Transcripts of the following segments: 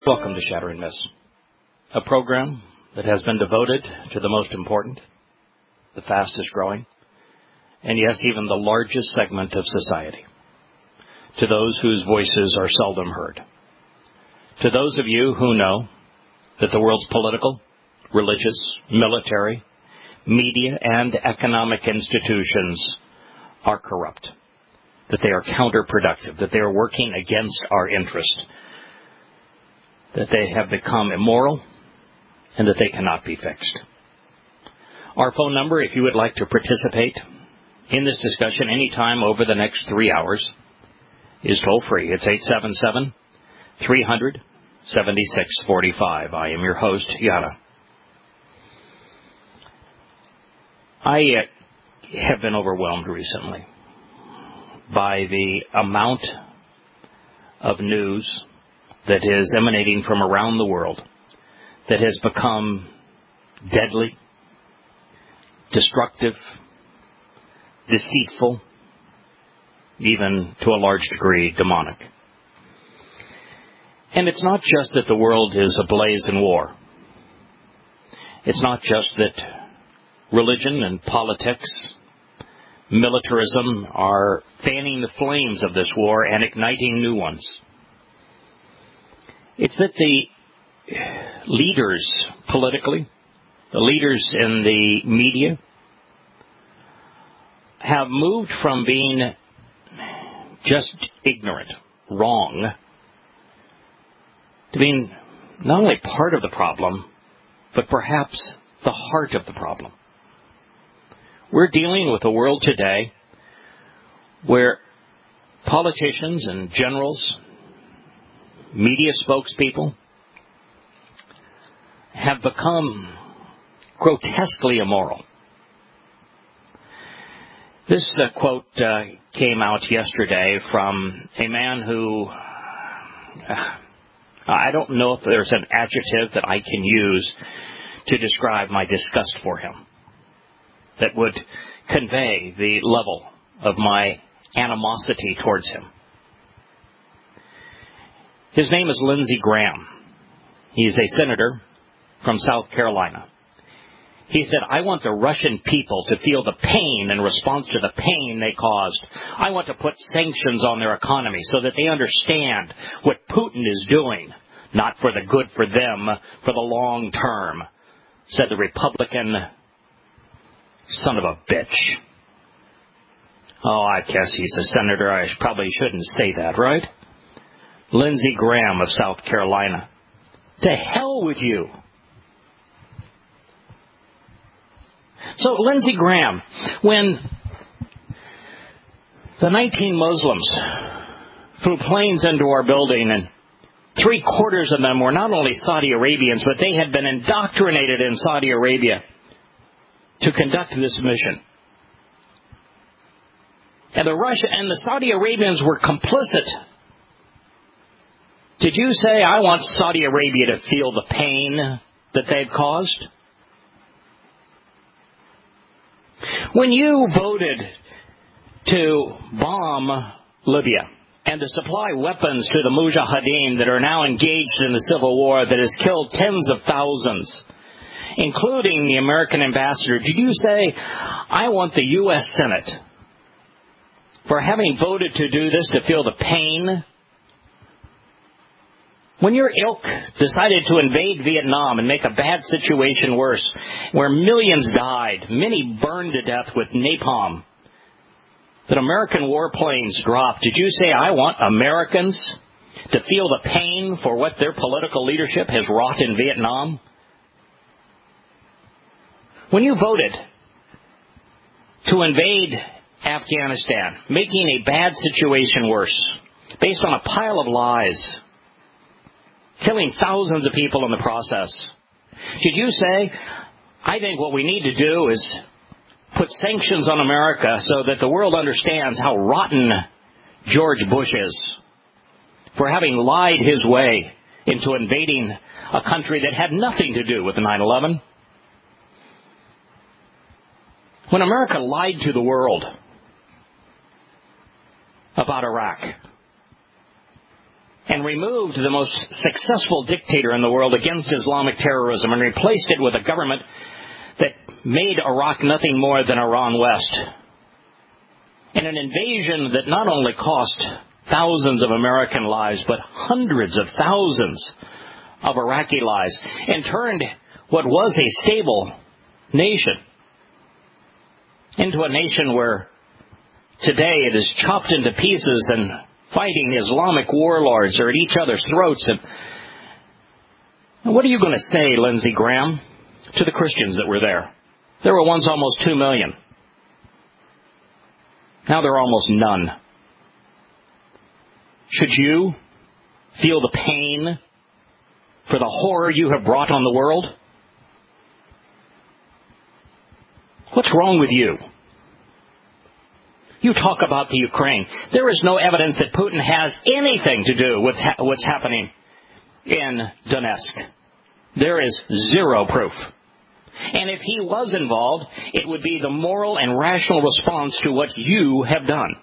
Welcome to Shattering Myths, a program that has been devoted to the most important, the fastest growing, and yes, even the largest segment of society, to those whose voices are seldom heard, to those of you who know that the world's political, religious, military, media, and economic institutions are corrupt, that they are counterproductive, that they are working against our interest, that they have become immoral, and that they cannot be fixed. Our phone number, if you would like to participate in this discussion anytime over the next 3 hours, is toll-free. It's 877-300-7645. I am your host, Yana. I have been overwhelmed recently by the amount of news that is emanating from around the world that has become deadly, destructive, deceitful, even to a large degree demonic. And it's not just that the world is ablaze in war. It's not just that religion and politics, militarism are fanning the flames of this war and igniting new ones. It's that the leaders politically, the leaders in the media, have moved from being just ignorant, wrong, to being not only part of the problem, but perhaps the heart of the problem. We're dealing with a world today where politicians and generals, media spokespeople, have become grotesquely immoral. This quote came out yesterday from a man who, I don't know if there's an adjective that I can use to describe my disgust for him that would convey the level of my animosity towards him. His name is Lindsey Graham. He is a senator from South Carolina. He said, I want the Russian people to feel the pain in response to the pain they caused. I want to put sanctions on their economy so that they understand what Putin is doing, not for the good for them, for the long term, said the Republican son of a bitch. Oh, I guess he's a senator. I probably shouldn't say that, right? Lindsey Graham of South Carolina. To hell with you. So, Lindsey Graham, when the 19 Muslims flew planes into our building and 3/4 of them were not only Saudi Arabians, but they had been indoctrinated in Saudi Arabia to conduct this mission. And the Saudi Arabians were complicit. Did you say, I want Saudi Arabia to feel the pain that they've caused? When you voted to bomb Libya and to supply weapons to the Mujahideen that are now engaged in the civil war that has killed tens of thousands, including the American ambassador, did you say, I want the U.S. Senate, for having voted to do this, to feel the pain? When your ilk decided to invade Vietnam and make a bad situation worse, where millions died, many burned to death with napalm, that American warplanes dropped, did you say, I want Americans to feel the pain for what their political leadership has wrought in Vietnam? When you voted to invade Afghanistan, making a bad situation worse, based on a pile of lies, killing thousands of people in the process, did you say, I think what we need to do is put sanctions on America so that the world understands how rotten George Bush is for having lied his way into invading a country that had nothing to do with 9/11? When America lied to the world about Iraq and removed the most successful dictator in the world against Islamic terrorism and replaced it with a government that made Iraq nothing more than Iran West. In an invasion that not only cost thousands of American lives, but hundreds of thousands of Iraqi lives, and turned what was a stable nation into a nation where today it is chopped into pieces and fighting Islamic warlords are at each other's throats. And what are you going to say, Lindsey Graham, to the Christians that were there? There were once almost 2 million. Now there are almost none. Should you feel the pain for the horror you have brought on the world? What's wrong with you? You talk about the Ukraine. There is no evidence that Putin has anything to do with what's happening in Donetsk. There is zero proof. And if he was involved, it would be the moral and rational response to what you have done.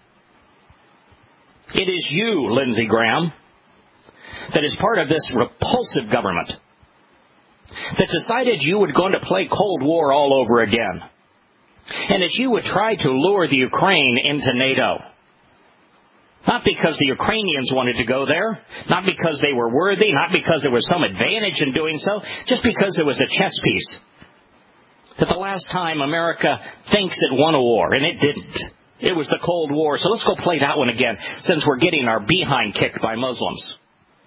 It is you, Lindsey Graham, that is part of this repulsive government that decided you were going to play Cold War all over again, and that you would try to lure the Ukraine into NATO. Not because the Ukrainians wanted to go there, not because they were worthy, not because there was some advantage in doing so, just because it was a chess piece. That the last time America thinks it won a war, and it didn't. It was the Cold War, so let's go play that one again, since we're getting our behind kicked by Muslims.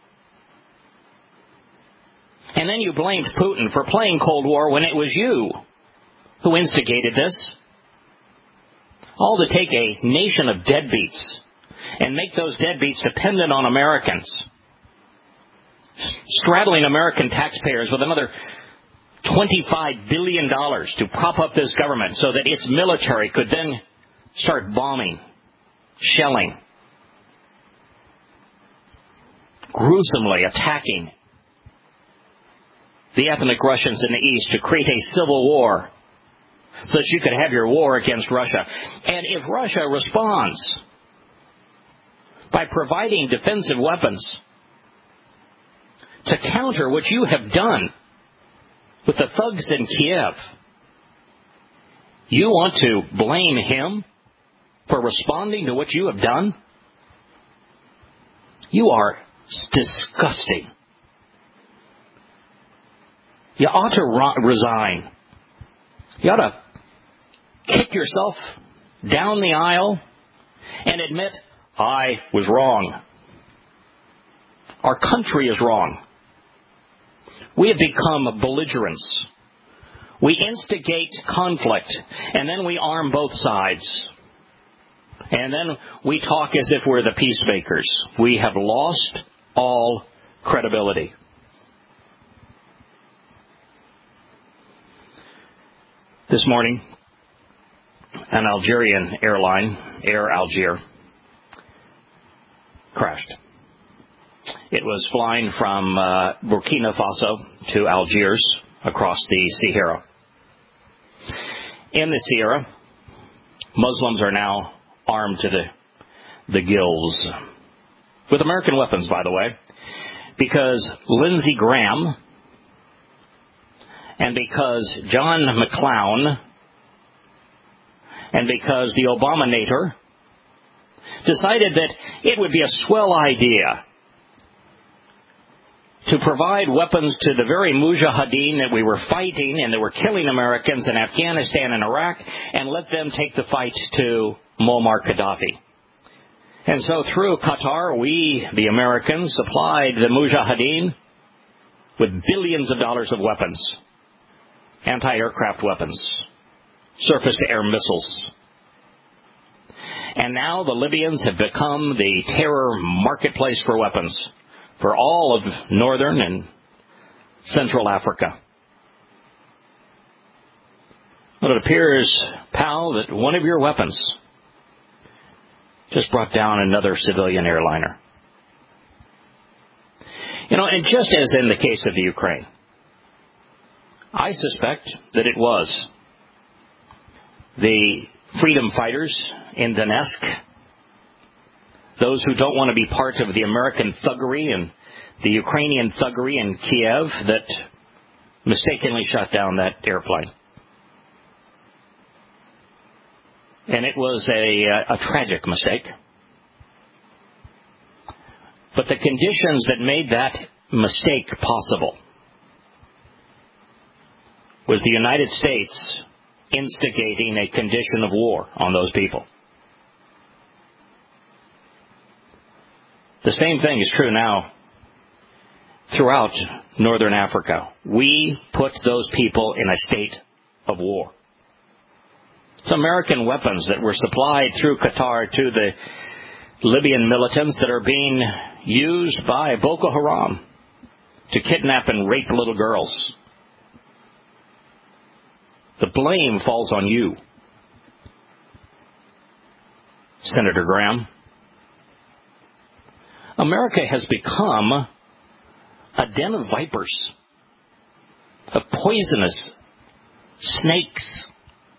And then you blamed Putin for playing Cold War when it was you who instigated this. All to take a nation of deadbeats and make those deadbeats dependent on Americans, straddling American taxpayers with another $25 billion to prop up this government so that its military could then start bombing, shelling, gruesomely attacking the ethnic Russians in the East to create a civil war so that you could have your war against Russia. And if Russia responds by providing defensive weapons to counter what you have done with the thugs in Kiev, you want to blame him for responding to what you have done? You are disgusting. You ought to resign. You ought to kick yourself down the aisle and admit, I was wrong. Our country is wrong. We have become belligerents. We instigate conflict, and then we arm both sides. And then we talk as if we're the peacemakers. We have lost all credibility. This morning, an Algerian airline, Air Algérie, crashed. It was flying from Burkina Faso to Algiers across the Sahara. In the Sahara, Muslims are now armed to the gills, with American weapons, by the way, because Lindsey Graham and because John McClown and because the Obama-nator decided that it would be a swell idea to provide weapons to the very mujahideen that we were fighting and that were killing Americans in Afghanistan and Iraq, and let them take the fight to Muammar Gaddafi. And so through Qatar, we, the Americans, supplied the mujahideen with billions of dollars of weapons, anti-aircraft weapons, surface-to-air missiles. And now the Libyans have become the terror marketplace for weapons for all of northern and central Africa. But it appears, pal, that one of your weapons just brought down another civilian airliner. And just as in the case of the Ukraine, I suspect that it was the freedom fighters in Donetsk those who don't want to be part of the American thuggery and the Ukrainian thuggery in Kiev that mistakenly shot down that airplane. And it was a tragic mistake. But the conditions that made that mistake possible was the United States instigating a condition of war on those people. The same thing is true now throughout northern Africa. We put those people in a state of war. It's American weapons that were supplied through Qatar to the Libyan militants that are being used by Boko Haram to kidnap and rape little girls. The blame falls on you, Senator Graham. America has become a den of vipers, of poisonous snakes.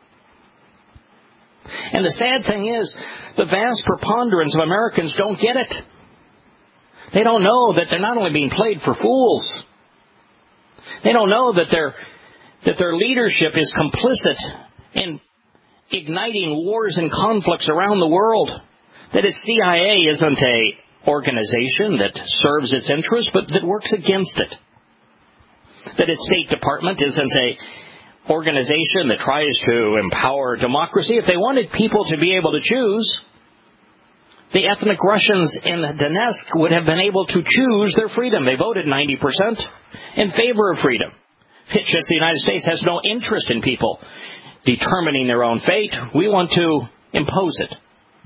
And the sad thing is, the vast preponderance of Americans don't get it. They don't know that they're not only being played for fools, they don't know that their leadership is complicit in igniting wars and conflicts around the world. That its CIA isn't an organization that serves its interests, but that works against it. That its State Department isn't an organization that tries to empower democracy. If they wanted people to be able to choose, the ethnic Russians in Donetsk would have been able to choose their freedom. They voted 90% in favor of freedom. It's just the United States has no interest in people determining their own fate. We want to impose it.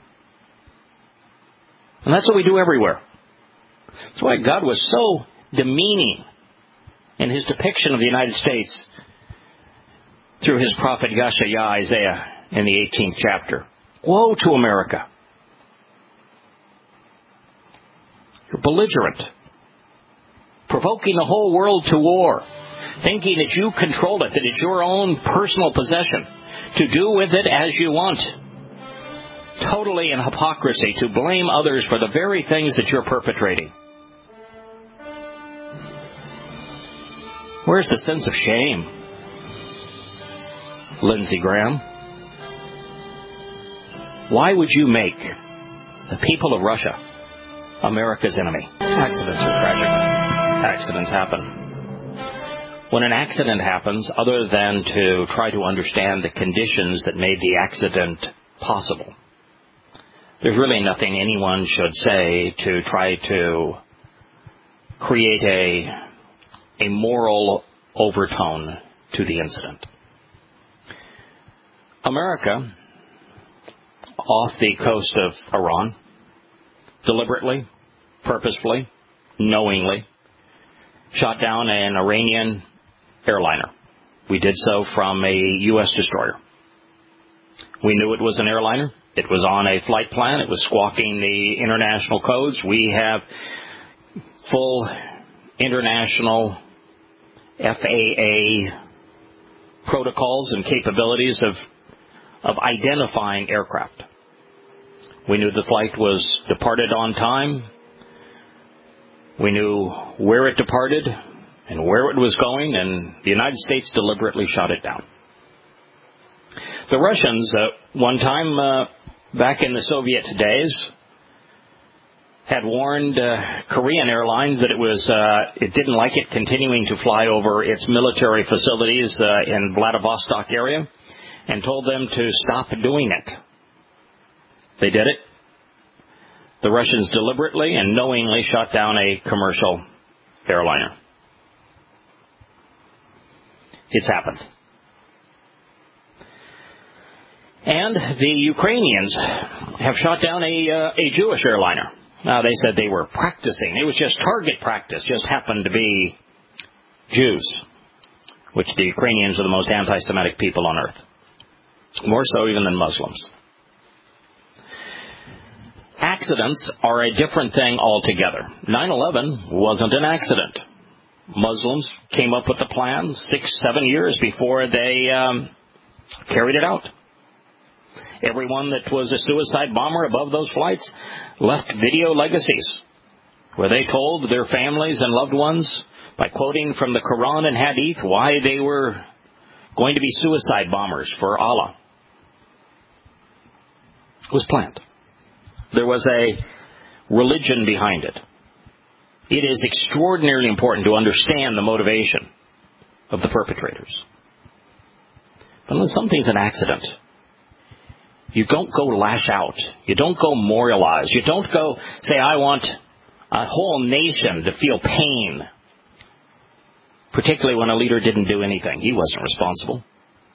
And that's what we do everywhere. That's why God was so demeaning in his depiction of the United States through his prophet Yeshaya, Isaiah, in the 18th chapter. Woe to America. You're belligerent, provoking the whole world to war, thinking that you control it, that it's your own personal possession, to do with it as you want. Totally in hypocrisy, to blame others for the very things that you're perpetrating. Where's the sense of shame, Lindsey Graham? Why would you make the people of Russia America's enemy? Accidents are tragic. Accidents happen. When an accident happens, other than to try to understand the conditions that made the accident possible, there's really nothing anyone should say to try to create a moral overtone to the incident. America, off the coast of Iran, deliberately, purposefully, knowingly, shot down an Iranian airliner. We did so from a U.S. destroyer. We knew it was an airliner. It was on a flight plan. It was squawking the international codes. We have full international FAA protocols and capabilities of identifying aircraft. We knew the flight was departed on time. We knew where it departed and where it was going, and the United States deliberately shot it down. The Russians, one time back in the Soviet days, had warned Korean Airlines that it didn't like it continuing to fly over its military facilities in Vladivostok area, and told them to stop doing it. They did it. The Russians deliberately and knowingly shot down a commercial airliner. It's happened. And the Ukrainians have shot down a Jewish airliner. Now, they said they were practicing. It was just target practice, just happened to be Jews, which the Ukrainians are the most anti-Semitic people on earth. More so even than Muslims. Accidents are a different thing altogether. 9/11 wasn't an accident. Muslims came up with the plan 6-7 years before they carried it out. Everyone that was a suicide bomber above those flights left video legacies where they told their families and loved ones, by quoting from the Quran and Hadith, why they were going to be suicide bombers for Allah. It was planned. There was a religion behind it. It is extraordinarily important to understand the motivation of the perpetrators. But when something's an accident, you don't go lash out. You don't go memorialize. You don't go say, I want a whole nation to feel pain, particularly when a leader didn't do anything. He wasn't responsible.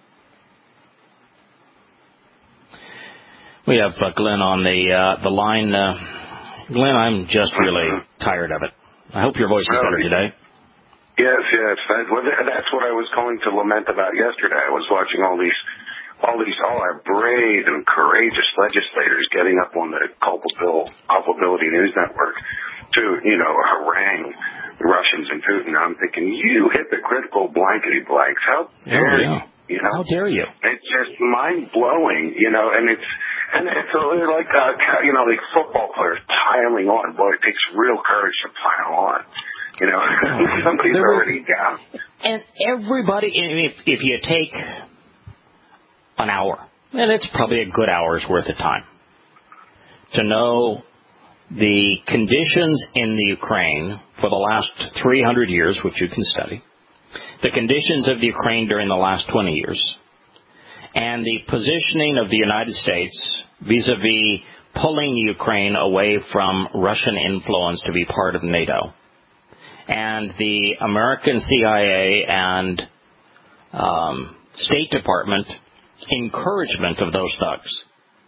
We have Glenn on the line. Glenn, I'm just really tired of it. I hope your voice is better today. Yes. That's what I was calling to lament about yesterday. I was watching all our brave and courageous legislators getting up on the Culpability News Network to, harangue the Russians and Putin. I'm thinking, you hypocritical blankety blanks. How dare you? How dare you? It's just mind blowing, and it's like like football players piling on. Boy, it takes real courage to pile on. Somebody's already down. And everybody, if you take an hour, and it's probably a good hour's worth of time, to know the conditions in the Ukraine for the last 300 years, which you can study, the conditions of the Ukraine during the last 20 years, and the positioning of the United States vis-a-vis pulling Ukraine away from Russian influence to be part of NATO, and the American CIA and State Department encouragement of those thugs,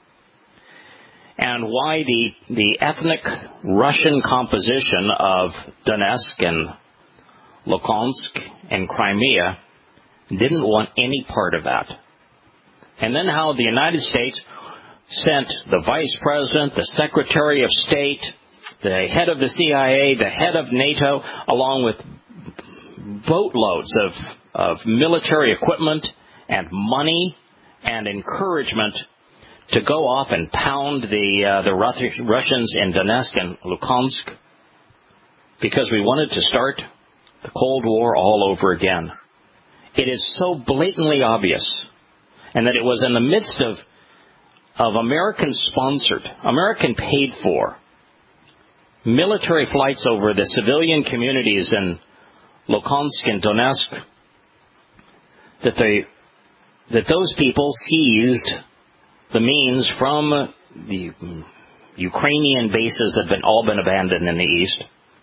and why the ethnic Russian composition of Donetsk and Luhansk and Crimea didn't want any part of that. And then how the United States sent the Vice President, the Secretary of State, the head of the CIA, the head of NATO, along with boatloads of military equipment and money and encouragement to go off and pound the Russians in Donetsk and Luhansk, because we wanted to start the Cold War all over again. It is so blatantly obvious, and that it was in the midst of American-sponsored, American-paid-for military flights over the civilian communities in Luhansk and Donetsk that those people seized the means from the Ukrainian bases that had all been abandoned in the east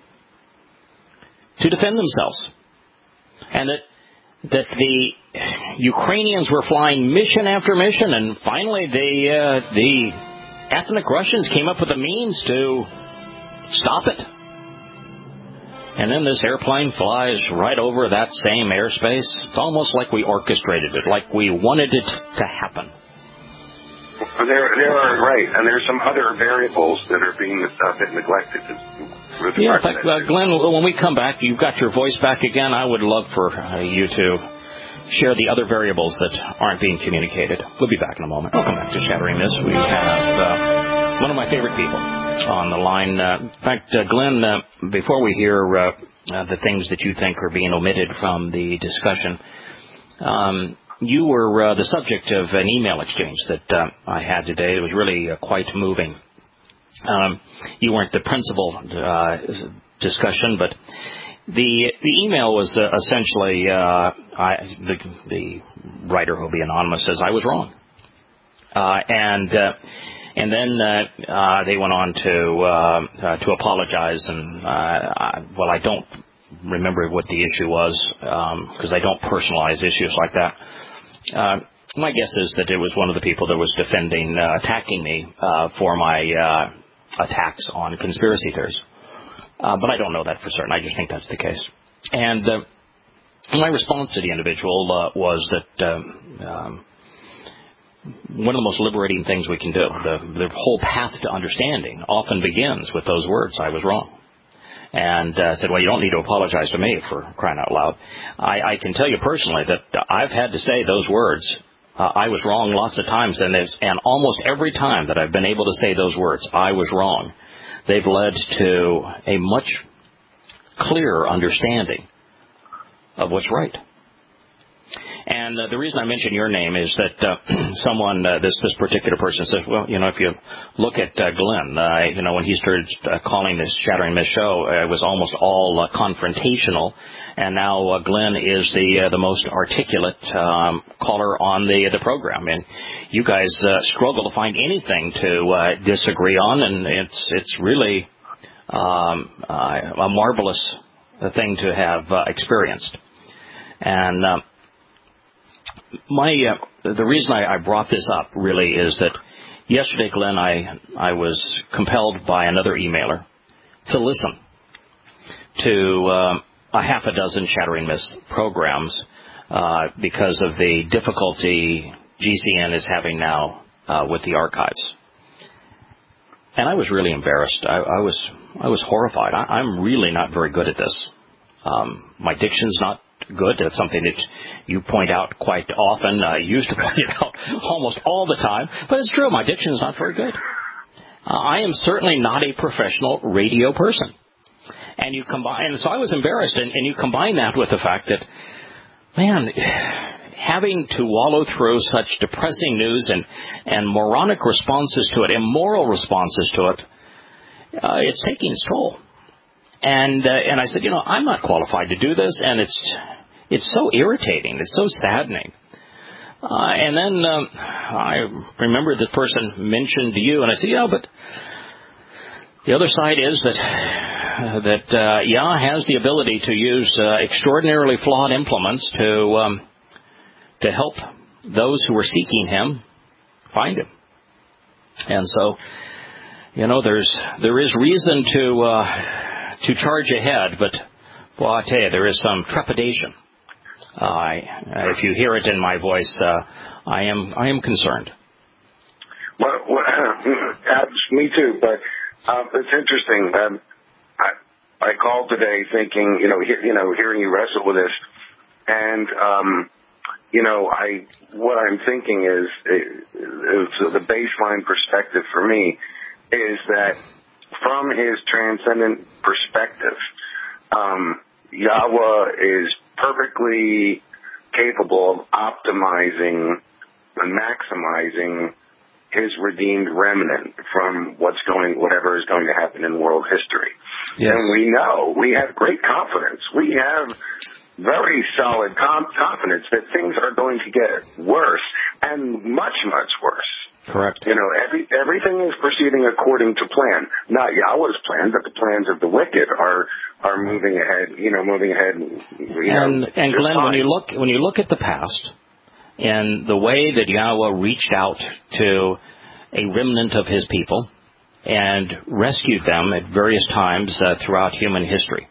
to defend themselves. And that the Ukrainians were flying mission after mission, and finally the ethnic Russians came up with the means to stop it. And then this airplane flies right over that same airspace. It's almost like we orchestrated it, like we wanted it to happen. There are, right, and there's some other variables that are being a bit neglected. Yeah, in fact, Glenn, when we come back, you've got your voice back again. I would love for you to share the other variables that aren't being communicated. We'll be back in a moment. Welcome back to Shattering This. We have one of my favorite people on the line. In fact, Glenn, before we hear the things that you think are being omitted from the discussion, you were the subject of an email exchange that I had today. It was really quite moving. You weren't the principal discussion, but the email was essentially the writer, who'll be anonymous, says I was wrong, and then they went on to apologize, and I don't remember what the issue was because I don't personalize issues like that. My guess is that it was one of the people that was attacking me for my attacks on conspiracy theories. But I don't know that for certain. I just think that's the case. And my response to the individual was that one of the most liberating things we can do, the whole path to understanding often begins with those words, I was wrong. And said, well, you don't need to apologize to me for crying out loud. I can tell you personally that I've had to say those words I was wrong lots of times, and almost every time that I've been able to say those words, I was wrong, they've led to a much clearer understanding of what's right. And the reason I mention your name is that someone, this particular person says, well, if you look at Glenn, when he started calling this Shattering Myths show, it was almost all confrontational, and now Glenn is the most articulate caller on the program. And you guys struggle to find anything to disagree on, and it's really a marvelous thing to have experienced. And the reason I brought this up really is that yesterday, Glenn, I was compelled by another emailer to listen to a half a dozen Shattering Myths programs because of the difficulty GCN is having now with the archives. And I was really embarrassed. I was horrified. I'm really not very good at this. My diction's not good. That's something that you point out quite often. I used to point it out almost all the time. But it's true. My diction is not very good. I am certainly not a professional radio person. And so I was embarrassed. And you combine that with the fact that, man, having to wallow through such depressing news and moronic responses to it, immoral responses to it, it's taking its toll. And I said, I'm not qualified to do this, and it's so irritating. It's so saddening. And then I remember the person mentioned you, and I said, but the other side is that Yah has the ability to use extraordinarily flawed implements to help those who are seeking Him find Him. And so, there is reason to charge ahead, but well, I tell you, there is some trepidation. If you hear it in my voice, I am concerned. Well, me too. But it's interesting. I called today thinking, hearing you wrestle with this, and what I'm thinking is the baseline perspective for me is that from His transcendent perspective, Yahweh is perfectly capable of optimizing and maximizing His redeemed remnant from whatever is going to happen in world history. Yes. And we know, we have great confidence. We have very solid confidence that things are going to get worse and much, much worse. Correct. Everything is proceeding according to plan. Not Yahweh's plan, but the plans of the wicked are moving ahead. And Glenn, when you look at the past and the way that Yahweh reached out to a remnant of His people and rescued them at various times throughout human history,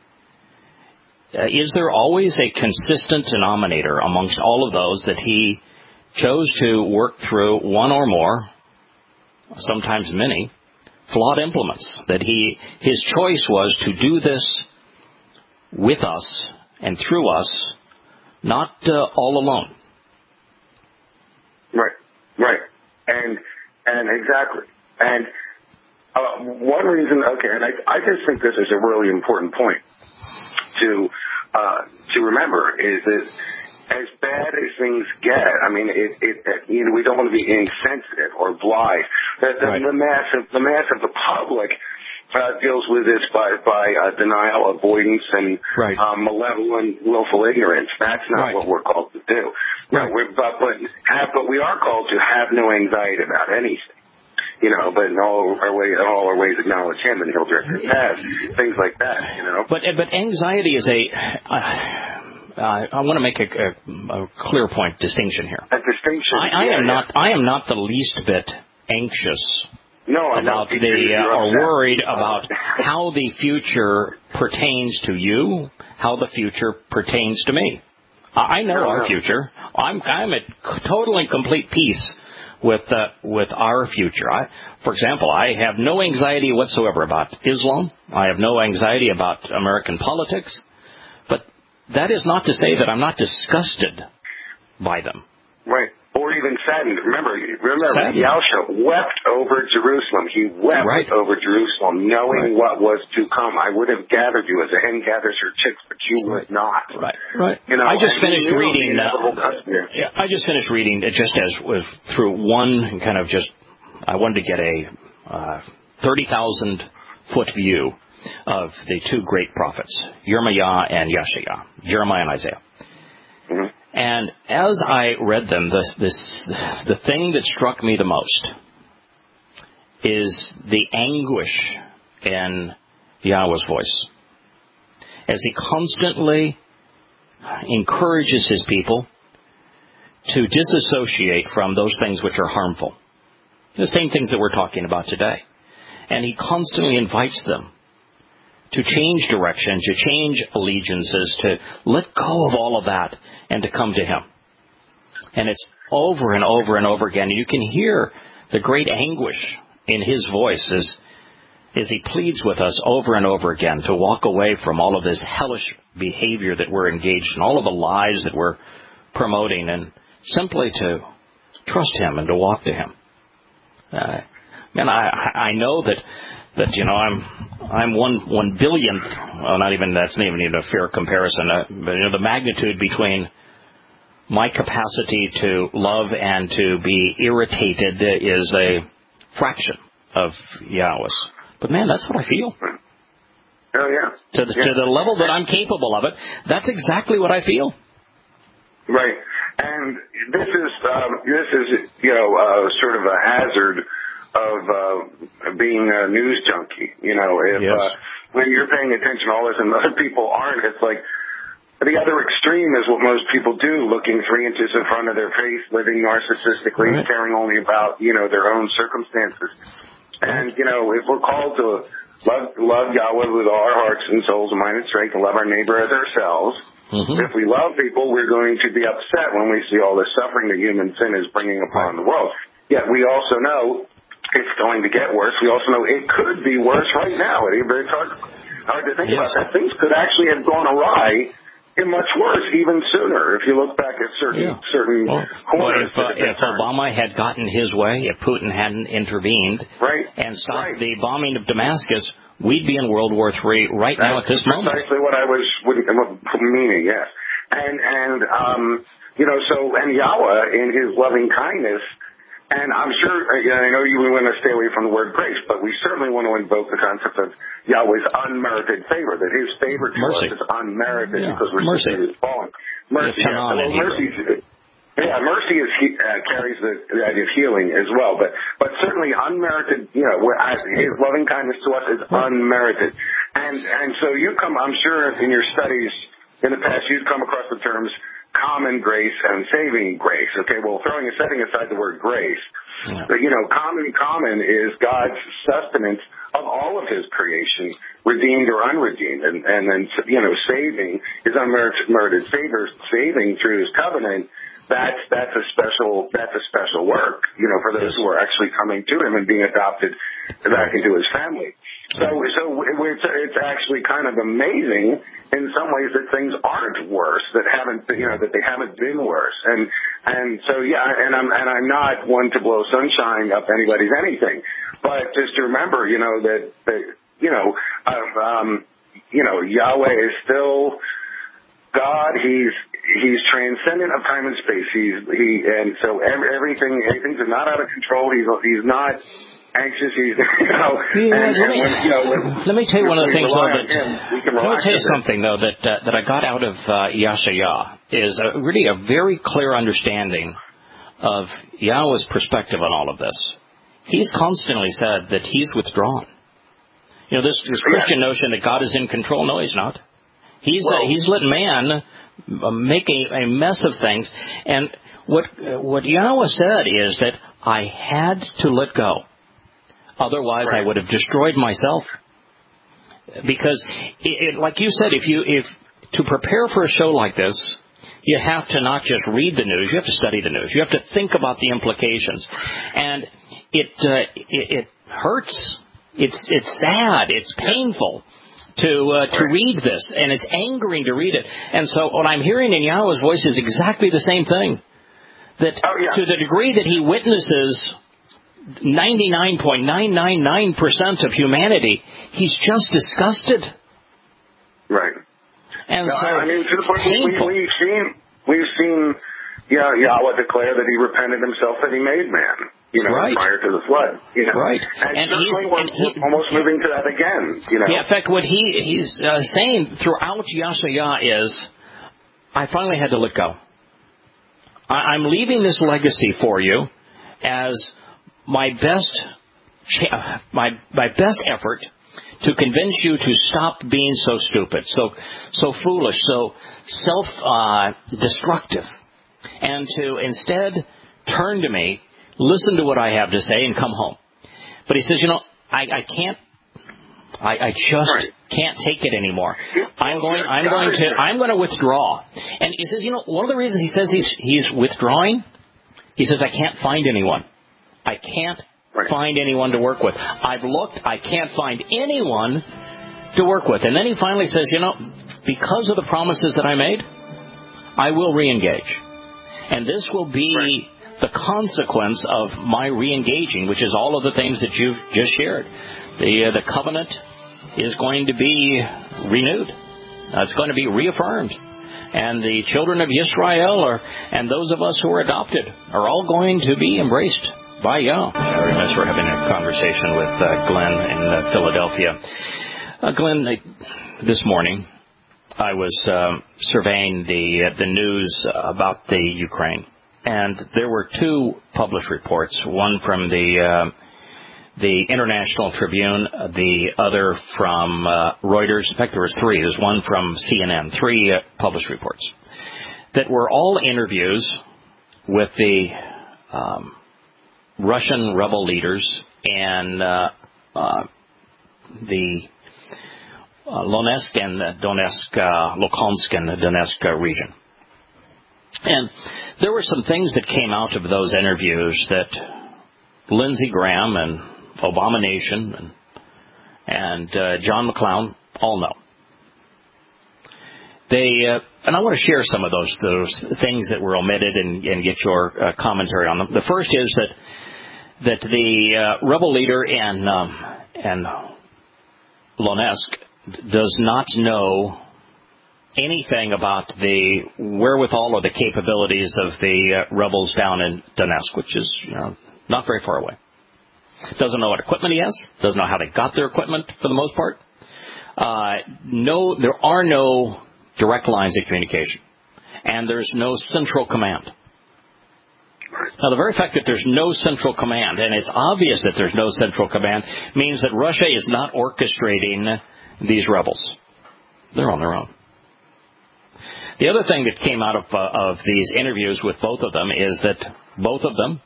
is there always a consistent denominator amongst all of those that He chose to work through one or more, sometimes many, flawed implements, that His choice was to do this with us and through us, not all alone? Right. And exactly. And one reason, and I just think this is a really important point to remember, is that as bad as things get, we don't want to be insensitive or blind. The mass of the public deals with this by denial, avoidance, and malevolent, willful ignorance. That's not what we're called to do. Right. But we are called to have no anxiety about anything. But in all our ways acknowledge Him, and He'll direct our paths. Things like that. But anxiety is I want to make a clear point distinction here. A distinction. I am not the least bit anxious. About or worried about how the future pertains to you, how the future pertains to me. I know our future. I'm at total and complete peace with our future. For example, I have no anxiety whatsoever about Islam. I have no anxiety about American politics. But that is not to say that I'm not disgusted by them. Right. even saddened. Remember, Yahusha wept over Jerusalem. He wept over Jerusalem, knowing what was to come. I would have gathered you as a hen gathers her chicks, but you would not. Right. You know, I just finished reading. I just finished reading just as was through one kind of just. I wanted to get a 30,000-foot view of the two great prophets, Jeremiah and Yeshaya, Jeremiah and Isaiah. Mm-hmm. And as I read them, the thing that struck me the most is the anguish in Yahweh's voice, as he constantly encourages his people to disassociate from those things which are harmful, the same things that we're talking about today. And he constantly invites them to change direction, to change allegiances, to let go of all of that and to come to him. And it's over and over and over again. You can hear the great anguish in his voice as he pleads with us over and over again to walk away from all of this hellish behavior that we're engaged in, all of the lies that we're promoting, and simply to trust him and to walk to him. Man, I know that you know I'm 1 billionth. Well, that's not even a fair comparison. But you know, the magnitude between my capacity to love and to be irritated is a fraction of Yahweh's. But man, that's what I feel. Oh yeah. To the level that I'm capable of it, that's exactly what I feel. Right. And this is you know sort of a hazard of being a news junkie. You know, if when you're paying attention to all this and other people aren't, it's like the other extreme is what most people do, looking 3 inches in front of their face, living narcissistically, caring only about, you know, their own circumstances. And, you know, if we're called to love Yahweh with all our hearts and souls and mind and strength, and love our neighbor as ourselves, if we love people, we're going to be upset when we see all the suffering that human sin is bringing upon the world. Yet we also know it's going to get worse. We also know it could be worse right now. It's hard to think about that. Things could actually have gone awry and much worse even sooner if you look back at certain corners. If Obama had gotten his way, if Putin hadn't intervened and stopped the bombing of Damascus, we'd be in World War III right now at this moment. That's precisely what I was meaning, yes. And you know, so, and Yahweh, in his loving kindness, and I'm sure, I know you want to stay away from the word grace, but we certainly want to invoke the concept of Yahweh's unmerited favor, that his favor to us is unmerited because we're simply fallen. Mercy. Mercy carries the idea of healing as well, but certainly unmerited, you know, his loving kindness to us is unmerited. And so I'm sure in your studies in the past, you've come across the terms common grace and saving grace. Okay, well, setting aside the word grace, but, you know, common is God's sustenance of all of his creation, redeemed or unredeemed, and then, you know, saving is unmerited favor, saving through his covenant. That's a special work, you know, for those who are actually coming to him and being adopted back into his family. So it's actually kind of amazing in some ways that things aren't worse, that they haven't been worse. And so and I'm not one to blow sunshine up anybody's anything, but just to remember, you know, that Yahweh is still God. He's transcendent of time and space. And so everything's not out of control. He's not anxious. Let me tell you one of the things, though, let me tell you something, though, that I got out of Yeshaya is really a very clear understanding of Yahweh's perspective on all of this. He's constantly said that he's withdrawn. You know, this Christian notion that God is in control. No, he's not. He's let man make a mess of things. And what Yahweh said is that I had to let go. Otherwise, I would have destroyed myself. Because, like you said, if to prepare for a show like this, you have to not just read the news, you have to study the news. You have to think about the implications. And it hurts. It's sad. It's painful to read this, and it's angering to read it. And so what I'm hearing in Yahweh's voice is exactly the same thing. that to the degree that he witnesses 99.999% of humanity, he's just disgusted. Right. And so I mean, to the point painful. we've seen Yahweh declare that he repented himself that he made man, prior to the flood. Right. And we're almost moving to that again, Yeah, in fact, what he's saying throughout Yashaya is, I finally had to let go. I'm leaving this legacy for you as my best effort to convince you to stop being so stupid, so foolish, so self-destructive, and to instead turn to me, listen to what I have to say, and come home. But he says, I can't. I just can't take it anymore. I'm going to withdraw. And he says, one of the reasons he says he's withdrawing, he says, I can't find anyone. I can't find anyone to work with. I've looked. I can't find anyone to work with. And then he finally says, because of the promises that I made, I will reengage. And this will be the consequence of my reengaging, which is all of the things that you've just shared. The covenant is going to be renewed. It's going to be reaffirmed. And the children of Israel and those of us who are adopted are all going to be embraced by Yah. Very much we're having a conversation with Glenn in Philadelphia. Glenn, this morning I was surveying the news about the Ukraine, and there were two published reports, one from the International Tribune, the other from Reuters. In fact, there was three. There's one from CNN, three published reports that were all interviews with the Russian rebel leaders and the Luhansk and Luhansk and Donetsk region. And there were some things that came out of those interviews that Lindsey Graham and Obama Nation and John McClown all know. And I want to share some of those things that were omitted and get your commentary on them. The first is that the rebel leader in Luhansk does not know anything about the wherewithal or the capabilities of the rebels down in Donetsk, which is not very far away. Doesn't know what equipment he has. Doesn't know how they got their equipment for the most part. There are no direct lines of communication, and there's no central command. Now, the very fact that there's no central command, and it's obvious that there's no central command, means that Russia is not orchestrating these rebels. They're on their own. The other thing that came out of these interviews with both of them is that both of them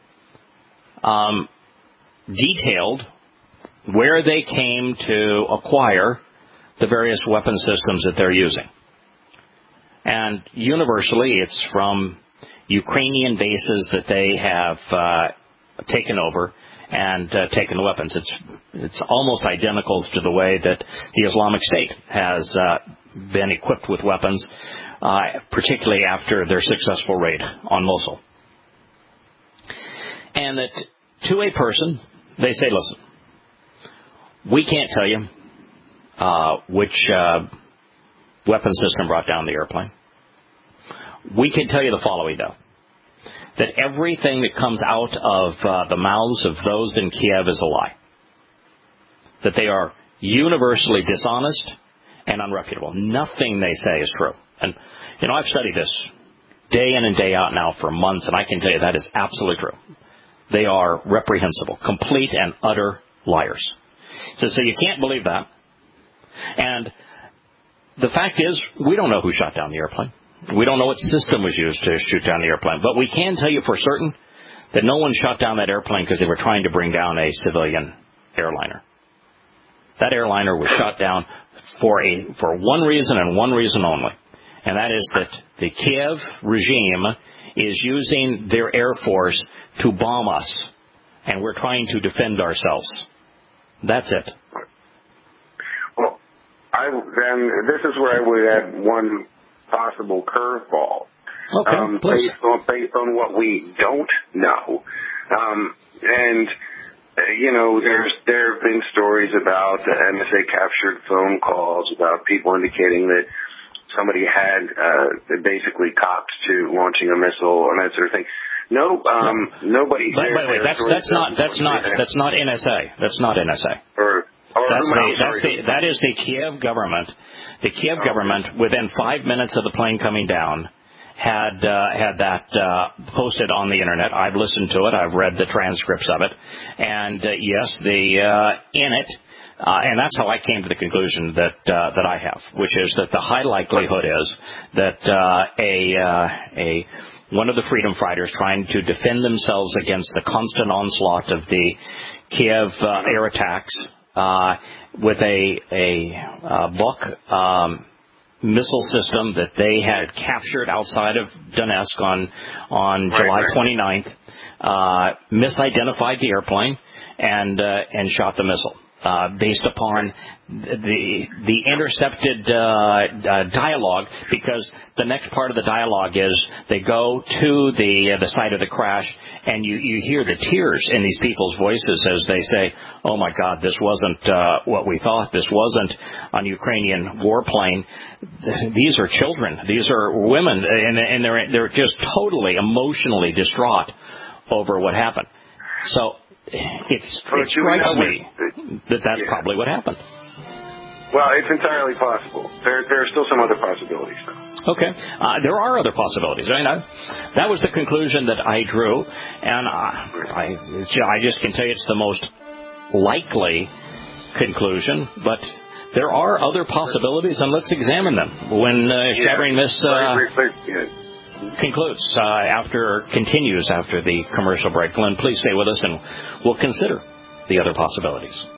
detailed where they came to acquire the various weapon systems that they're using. And universally, it's from Ukrainian bases that they have taken over and taken the weapons. It's almost identical to the way that the Islamic State has been equipped with weapons, particularly after their successful raid on Mosul. And that to a person, they say, listen, we can't tell you which weapon system brought down the airplane. We can tell you the following, though, that everything that comes out of the mouths of those in Kiev is a lie, that they are universally dishonest and unreputable. Nothing they say is true. And, I've studied this day in and day out now for months, and I can tell you that is absolutely true. They are reprehensible, complete and utter liars. So you can't believe that. And the fact is, we don't know who shot down the airplane. We don't know what system was used to shoot down the airplane. But we can tell you for certain that no one shot down that airplane because they were trying to bring down a civilian airliner. That airliner was shot down for one reason and one reason only. And that is that the Kiev regime is using their air force to bomb us. And we're trying to defend ourselves. That's it. Well, then this is where I would add one possible curveball. Okay, please. Based on what we don't know. There have been stories about the NSA captured phone calls about people indicating that somebody had basically copped to launching a missile and that sort of thing. No, nobody. Wait. That's not NSA. That's not NSA. That is the Kiev government. The Kiev government, within 5 minutes of the plane coming down, had that posted on the internet. I've listened to it. I've read the transcripts of it, and yes, in it. And that's how I came to the conclusion that I have, which is that the high likelihood is that one of the freedom fighters trying to defend themselves against the constant onslaught of the Kiev air attacks with a Buk missile system that they had captured outside of Donetsk on July 29th, misidentified the airplane and shot the missile. Based upon the intercepted dialogue, because the next part of the dialogue is they go to the site of the crash, and you hear the tears in these people's voices as they say, "Oh my God, this wasn't what we thought. This wasn't a Ukrainian warplane. These are children. These are women, and they're just totally emotionally distraught over what happened." So. It strikes me that's probably what happened. Well, it's entirely possible. There are still some other possibilities, though. Okay. There are other possibilities. That was the conclusion that I drew, and I just can tell you it's the most likely conclusion, but there are other possibilities, and let's examine them when Shattering Myths continues after the commercial break. Glenn, please stay with us, and we'll consider the other possibilities.